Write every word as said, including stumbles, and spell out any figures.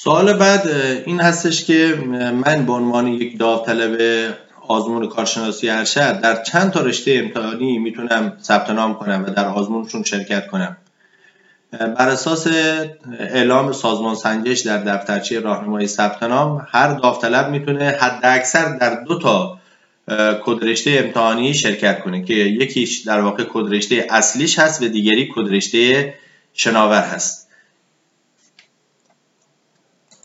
سوال بعد این هستش که من به عنوان یک داوطلب آزمون کارشناسی ارشد در چند تا رشته امتحانی میتونم ثبت نام کنم و در آزمونشون شرکت کنم؟ بر اساس اعلام سازمان سنجش در دفترچه راهنمای ثبت نام، هر داوطلب میتونه حداکثر در دو تا کد رشته امتحانی شرکت کنه که یکیش در واقع کد رشته اصلیش هست و دیگری کد رشته شناور هست.